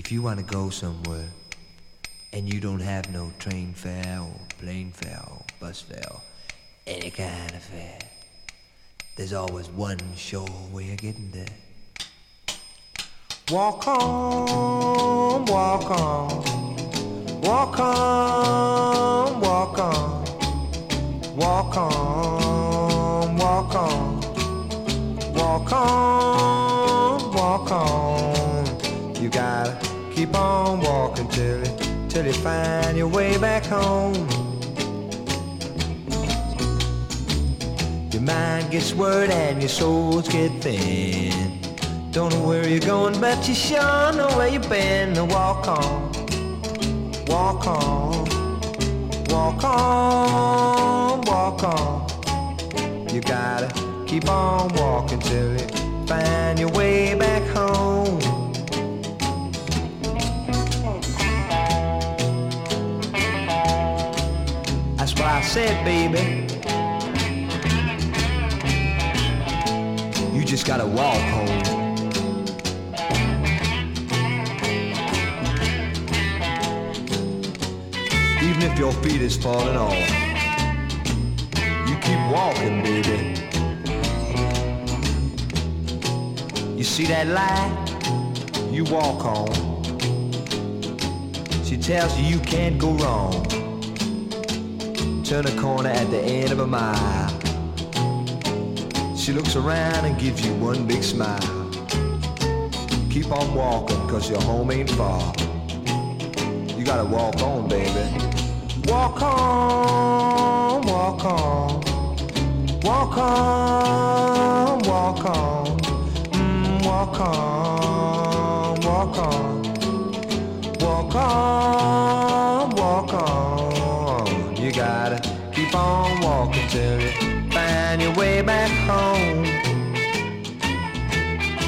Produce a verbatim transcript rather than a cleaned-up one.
If you want to go somewhere and you don't have no train fare or plane fare or bus fare or any kind of fare, there's always one sure way of getting there. Walk on, walk on, walk on, walk on, walk on, walk on, walk on, walk on. You gotta keep on walking till you, till you find your way back home. Your mind gets worried and your souls get thin. Don't know where you're going, but you sure know where you've been. Now walk on, walk on, walk on, walk on. You gotta keep on walking till you find your way back home. That's what I said, baby. You just gotta walk home. Even if your feet is falling off, you keep walking, baby. You see that light? You walk on. She tells you you can't go wrong. Turn a corner at the end of a mile. She looks around and gives you one big smile. Keep on walking, cause your home ain't far. You gotta walk on, baby. Walk on, walk on, walk on, walk on, mm, walk on, walk on, walk on, walk on. You gotta keep on walking till you find your way back home.